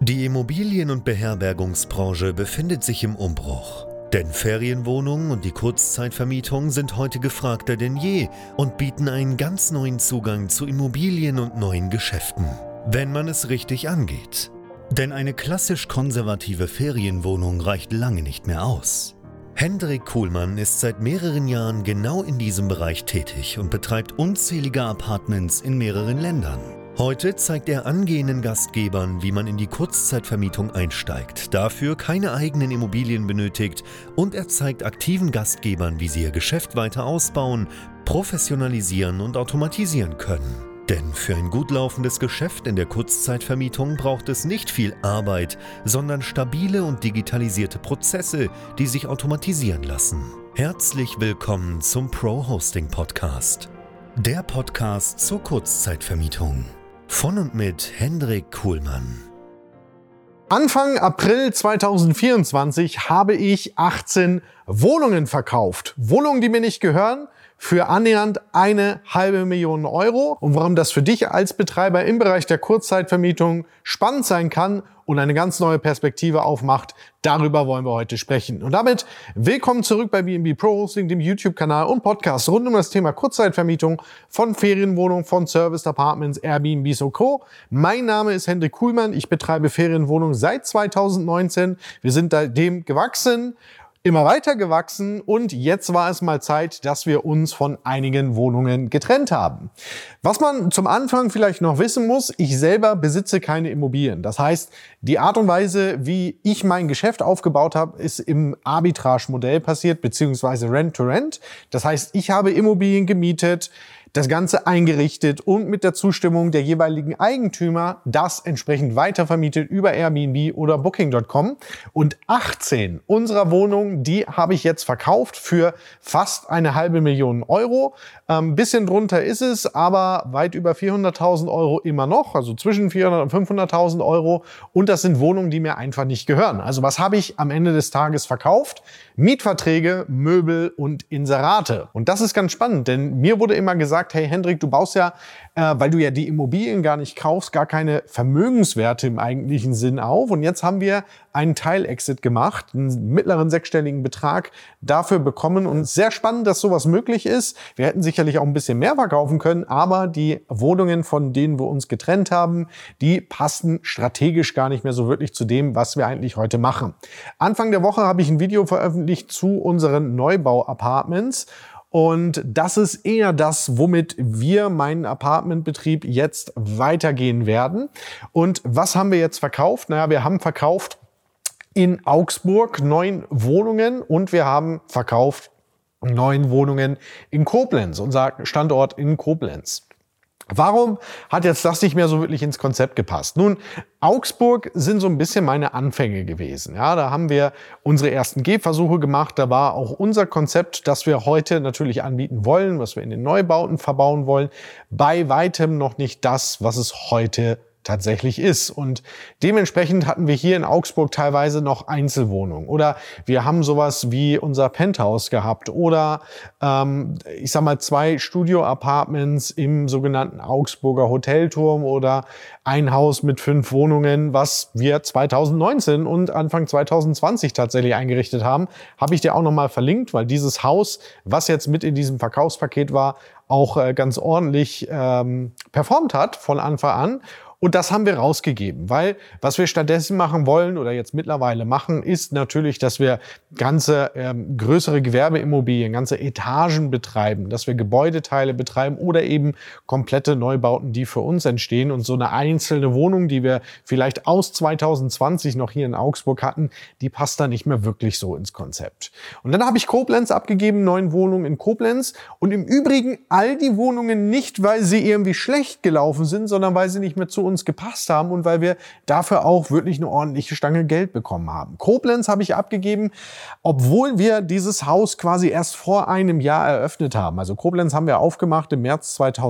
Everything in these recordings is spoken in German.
Die Immobilien- und Beherbergungsbranche befindet sich im Umbruch. Denn Ferienwohnungen und die Kurzzeitvermietung sind heute gefragter denn je und bieten einen ganz neuen Zugang zu Immobilien und neuen Geschäften, wenn man es richtig angeht. Denn eine klassisch konservative Ferienwohnung reicht lange nicht mehr aus. Hendrik Kuhlmann ist seit mehreren Jahren genau in diesem Bereich tätig und betreibt unzählige Apartments in mehreren Ländern. Heute zeigt er angehenden Gastgebern, wie man in die Kurzzeitvermietung einsteigt, dafür keine eigenen Immobilien benötigt, und er zeigt aktiven Gastgebern, wie sie ihr Geschäft weiter ausbauen, professionalisieren und automatisieren können. Denn für ein gut laufendes Geschäft in der Kurzzeitvermietung braucht es nicht viel Arbeit, sondern stabile und digitalisierte Prozesse, die sich automatisieren lassen. Herzlich willkommen zum Pro Hosting Podcast. Der Podcast zur Kurzzeitvermietung. Von und mit Hendrik Kuhlmann. Anfang April 2024 habe ich 18 Wohnungen verkauft. Wohnungen, die mir nicht gehören, für annähernd 500.000 Euro. Und warum das für dich als Betreiber im Bereich der Kurzzeitvermietung spannend sein kann und eine ganz neue Perspektive aufmacht, darüber wollen wir heute sprechen. Und damit willkommen zurück bei B&B Pro Hosting, dem YouTube-Kanal und Podcast rund um das Thema Kurzzeitvermietung von Ferienwohnungen, von Serviced Apartments, Airbnbs und Co. Mein Name ist Hendrik Kuhlmann. Ich betreibe Ferienwohnungen seit 2019. Wir sind seitdem gewachsen, immer weiter gewachsen, und jetzt war es mal Zeit, dass wir uns von einigen Wohnungen getrennt haben. Was man zum Anfang vielleicht noch wissen muss: Ich selber besitze keine Immobilien. Das heißt, die Art und Weise, wie ich mein Geschäft aufgebaut habe, ist im Arbitrage-Modell passiert, beziehungsweise Rent-to-Rent. Das heißt, ich habe Immobilien gemietet, das Ganze eingerichtet und mit der Zustimmung der jeweiligen Eigentümer das entsprechend weitervermietet über Airbnb oder Booking.com. Und 18 unserer Wohnungen, die habe ich jetzt verkauft für fast 500.000 Euro. Ein bisschen drunter ist es, aber weit über 400.000 Euro immer noch, also zwischen 400.000 und 500.000 Euro. Und das sind Wohnungen, die mir einfach nicht gehören. Also was habe ich am Ende des Tages verkauft? Mietverträge, Möbel und Inserate. Und das ist ganz spannend, denn mir wurde immer gesagt: Hey Hendrik, du baust ja, weil du ja die Immobilien gar nicht kaufst, gar keine Vermögenswerte im eigentlichen Sinn auf. Und jetzt haben wir einen Teilexit gemacht, einen mittleren sechsstelligen Betrag dafür bekommen. Und sehr spannend, dass sowas möglich ist. Wir hätten sicherlich auch ein bisschen mehr verkaufen können, aber die Wohnungen, von denen wir uns getrennt haben, die passen strategisch gar nicht mehr so wirklich zu dem, was wir eigentlich heute machen. Anfang der Woche habe ich ein Video veröffentlicht zu unseren Neubau-Apartments. Und das ist eher das, womit wir meinen Apartmentbetrieb jetzt weitergehen werden. Und was haben wir jetzt verkauft? Naja, wir haben verkauft in Augsburg 9 Wohnungen und wir haben verkauft 9 Wohnungen in Koblenz, unser Standort in Koblenz. Warum hat jetzt das nicht mehr so wirklich ins Konzept gepasst? Nun, Augsburg sind so ein bisschen meine Anfänge gewesen. Ja, da haben wir unsere ersten Gehversuche gemacht. Da war auch unser Konzept, das wir heute natürlich anbieten wollen, was wir in den Neubauten verbauen wollen, bei weitem noch nicht das, was es heute tatsächlich ist. Und dementsprechend hatten wir hier in Augsburg teilweise noch Einzelwohnungen. Oder wir haben sowas wie unser Penthouse gehabt. Oder ich sag mal 2 Studio-Apartments im sogenannten Augsburger Hotelturm oder ein Haus mit 5 Wohnungen, was wir 2019 und Anfang 2020 tatsächlich eingerichtet haben. Habe ich dir auch nochmal verlinkt, weil dieses Haus, was jetzt mit in diesem Verkaufspaket war, auch ganz ordentlich performt hat von Anfang an. Und das haben wir rausgegeben, weil was wir stattdessen machen wollen oder jetzt mittlerweile machen, ist natürlich, dass wir ganze größere Gewerbeimmobilien, ganze Etagen betreiben, dass wir Gebäudeteile betreiben oder eben komplette Neubauten, die für uns entstehen. Und so eine einzelne Wohnung, die wir vielleicht aus 2020 noch hier in Augsburg hatten, die passt da nicht mehr wirklich so ins Konzept. Und dann habe ich Koblenz abgegeben, 9 Wohnungen in Koblenz. Und im Übrigen all die Wohnungen nicht, weil sie irgendwie schlecht gelaufen sind, sondern weil sie nicht mehr zu uns gepasst haben und weil wir dafür auch wirklich eine ordentliche Stange Geld bekommen haben. Koblenz habe ich abgegeben, obwohl wir dieses Haus quasi erst vor einem Jahr eröffnet haben. Also Koblenz haben wir aufgemacht im März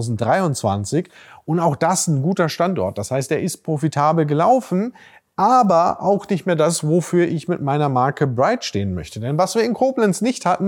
2023 und auch das ein guter Standort. Das heißt, er ist profitabel gelaufen, aber auch nicht mehr das, wofür ich mit meiner Marke Bright stehen möchte. Denn was wir in Koblenz nicht hatten,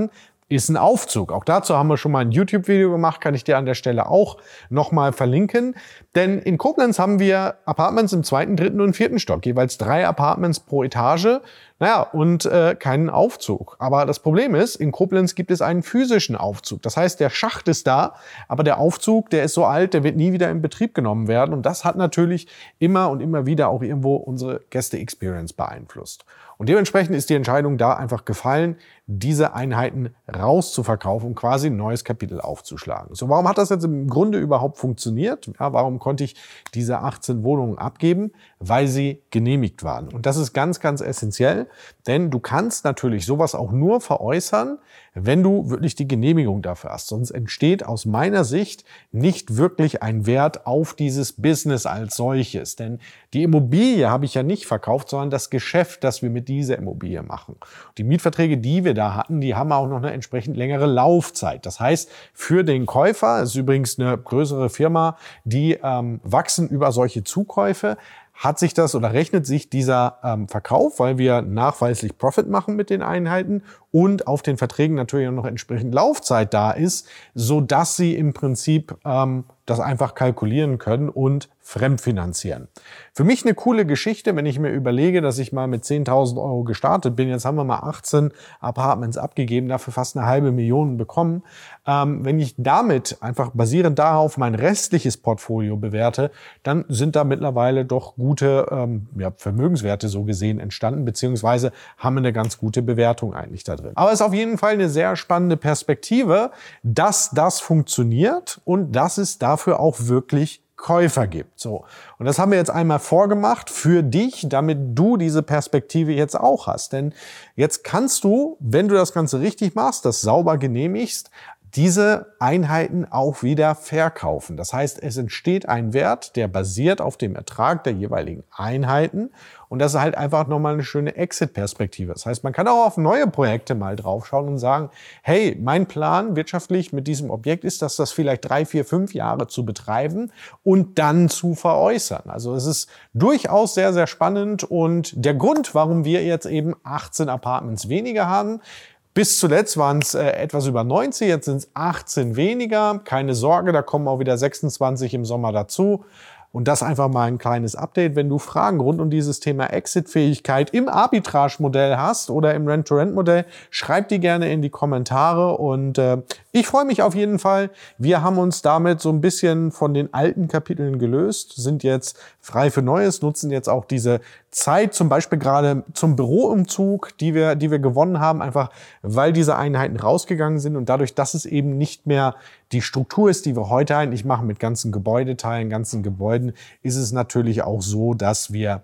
ist ein Aufzug. Auch dazu haben wir schon mal ein YouTube-Video gemacht, kann ich dir an der Stelle auch nochmal verlinken. Denn in Koblenz haben wir Apartments im 2., 3. und 4. Stock, jeweils 3 Apartments pro Etage. Naja, und keinen Aufzug. Aber das Problem ist, in Koblenz gibt es einen physischen Aufzug. Das heißt, der Schacht ist da, aber der Aufzug, der ist so alt, der wird nie wieder in Betrieb genommen werden. Und das hat natürlich immer und immer wieder auch irgendwo unsere Gäste-Experience beeinflusst. Und dementsprechend ist die Entscheidung da einfach gefallen, diese Einheiten rauszuverkaufen, um quasi ein neues Kapitel aufzuschlagen. So, warum hat das jetzt im Grunde überhaupt funktioniert? Ja, warum konnte ich diese 18 Wohnungen abgeben? Weil sie genehmigt waren. Und das ist ganz, ganz essentiell, denn du kannst natürlich sowas auch nur veräußern, wenn du wirklich die Genehmigung dafür hast. Sonst entsteht aus meiner Sicht nicht wirklich ein Wert auf dieses Business als solches. Denn die Immobilie habe ich ja nicht verkauft, sondern das Geschäft, das wir mit dieser Immobilie machen. Die Mietverträge, die wir da hatten, die haben auch noch eine entsprechend längere Laufzeit. Das heißt, für den Käufer, das ist übrigens eine größere Firma, die wachsen über solche Zukäufe, hat sich das oder rechnet sich dieser Verkauf, weil wir nachweislich Profit machen mit den Einheiten und auf den Verträgen natürlich auch noch entsprechend Laufzeit da ist, so dass sie im Prinzip das einfach kalkulieren können und fremdfinanzieren. Für mich eine coole Geschichte, wenn ich mir überlege, dass ich mal mit 10.000 Euro gestartet bin. Jetzt haben wir mal 18 Apartments abgegeben, dafür fast eine halbe Million bekommen. Wenn ich damit einfach basierend darauf mein restliches Portfolio bewerte, dann sind da mittlerweile doch gute Vermögenswerte so gesehen entstanden, beziehungsweise haben eine ganz gute Bewertung eigentlich da drin. Aber es ist auf jeden Fall eine sehr spannende Perspektive, dass das funktioniert und dass es dafür auch wirklich Käufer gibt. So. Und das haben wir jetzt einmal vorgemacht für dich, damit du diese Perspektive jetzt auch hast. Denn jetzt kannst du, wenn du das Ganze richtig machst, das sauber genehmigst, diese Einheiten auch wieder verkaufen. Das heißt, es entsteht ein Wert, der basiert auf dem Ertrag der jeweiligen Einheiten. Und das ist halt einfach nochmal eine schöne Exit-Perspektive. Das heißt, man kann auch auf neue Projekte mal draufschauen und sagen, hey, mein Plan wirtschaftlich mit diesem Objekt ist, dass das vielleicht 3, 4, 5 Jahre zu betreiben und dann zu veräußern. Also es ist durchaus sehr, sehr spannend. Und der Grund, warum wir jetzt eben 18 Apartments weniger haben, bis zuletzt waren es etwas über 90, jetzt sind es 18 weniger. Keine Sorge, da kommen auch wieder 26 im Sommer dazu. Und das einfach mal ein kleines Update. Wenn du Fragen rund um dieses Thema Exit-Fähigkeit im Arbitrage-Modell hast oder im Rent-to-Rent-Modell, schreib die gerne in die Kommentare. Und ich freue mich auf jeden Fall. Wir haben uns damit so ein bisschen von den alten Kapiteln gelöst, sind jetzt frei für Neues, nutzen jetzt auch diese Zeit, zum Beispiel gerade zum Büroumzug, die wir gewonnen haben, einfach weil diese Einheiten rausgegangen sind und dadurch, dass es eben nicht mehr die Struktur ist, die wir heute eigentlich machen mit ganzen Gebäudeteilen, ganzen Gebäuden, ist es natürlich auch so, dass wir,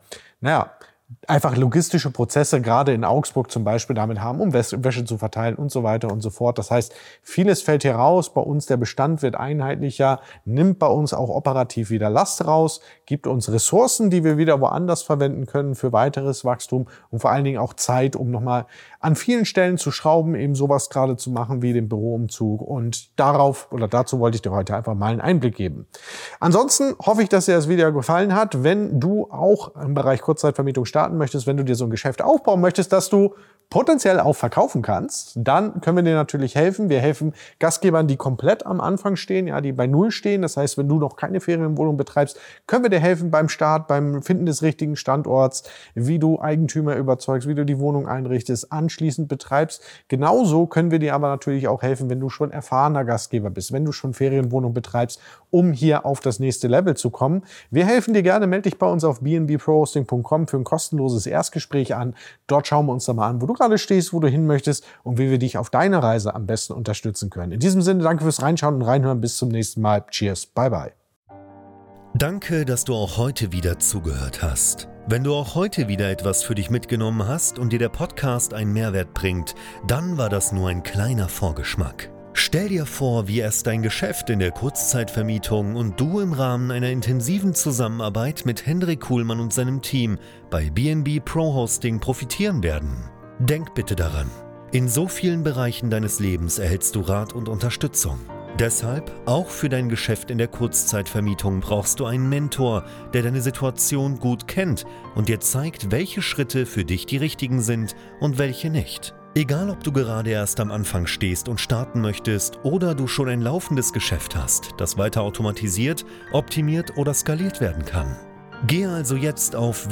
einfach logistische Prozesse, gerade in Augsburg zum Beispiel, damit haben, um Wäsche zu verteilen und so weiter und so fort. Das heißt, vieles fällt hier raus. Bei uns der Bestand wird einheitlicher, nimmt bei uns auch operativ wieder Last raus, gibt uns Ressourcen, die wir wieder woanders verwenden können für weiteres Wachstum und vor allen Dingen auch Zeit, um nochmal an vielen Stellen zu schrauben, eben sowas gerade zu machen wie den Büroumzug. Und dazu wollte ich dir heute einfach mal einen Einblick geben. Ansonsten hoffe ich, dass dir das Video gefallen hat. Wenn du auch im Bereich Kurzzeitvermietung starten möchtest, wenn du dir so ein Geschäft aufbauen möchtest, dass du potenziell auch verkaufen kannst, dann können wir dir natürlich helfen. Wir helfen Gastgebern, die komplett am Anfang stehen, die bei Null stehen. Das heißt, wenn du noch keine Ferienwohnung betreibst, können wir dir helfen beim Start, beim Finden des richtigen Standorts, wie du Eigentümer überzeugst, wie du die Wohnung einrichtest, anschließend betreibst. Genauso können wir dir aber natürlich auch helfen, wenn du schon erfahrener Gastgeber bist, wenn du schon Ferienwohnung betreibst, um hier auf das nächste Level zu kommen. Wir helfen dir gerne. Melde dich bei uns auf bnbprohosting.com für ein kostenloses Erstgespräch an. Dort schauen wir uns dann mal an, wo du gerade stehst, wo du hin möchtest und wie wir dich auf deiner Reise am besten unterstützen können. In diesem Sinne, danke fürs Reinschauen und Reinhören. Bis zum nächsten Mal. Cheers. Bye, bye. Danke, dass du auch heute wieder zugehört hast. Wenn du auch heute wieder etwas für dich mitgenommen hast und dir der Podcast einen Mehrwert bringt, dann war das nur ein kleiner Vorgeschmack. Stell dir vor, wie erst dein Geschäft in der Kurzzeitvermietung und du im Rahmen einer intensiven Zusammenarbeit mit Hendrik Kuhlmann und seinem Team bei BNB Pro Hosting profitieren werden. Denk bitte daran, in so vielen Bereichen deines Lebens erhältst du Rat und Unterstützung. Deshalb, auch für dein Geschäft in der Kurzzeitvermietung brauchst du einen Mentor, der deine Situation gut kennt und dir zeigt, welche Schritte für dich die richtigen sind und welche nicht. Egal, ob du gerade erst am Anfang stehst und starten möchtest oder du schon ein laufendes Geschäft hast, das weiter automatisiert, optimiert oder skaliert werden kann. Gehe also jetzt auf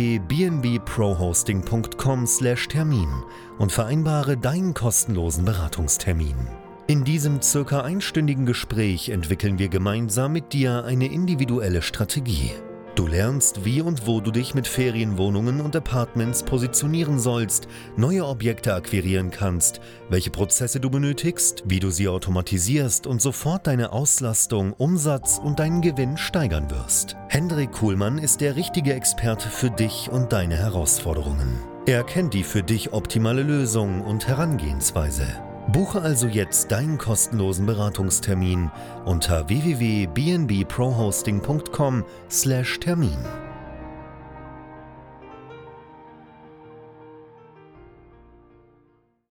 www.bnbprohosting.com/Termin und vereinbare deinen kostenlosen Beratungstermin. In diesem circa einstündigen Gespräch entwickeln wir gemeinsam mit dir eine individuelle Strategie. Du lernst, wie und wo du dich mit Ferienwohnungen und Apartments positionieren sollst, neue Objekte akquirieren kannst, welche Prozesse du benötigst, wie du sie automatisierst und sofort deine Auslastung, Umsatz und deinen Gewinn steigern wirst. Hendrik Kuhlmann ist der richtige Experte für dich und deine Herausforderungen. Er kennt die für dich optimale Lösung und Herangehensweise. Buche also jetzt deinen kostenlosen Beratungstermin unter www.bnbprohosting.com/Termin.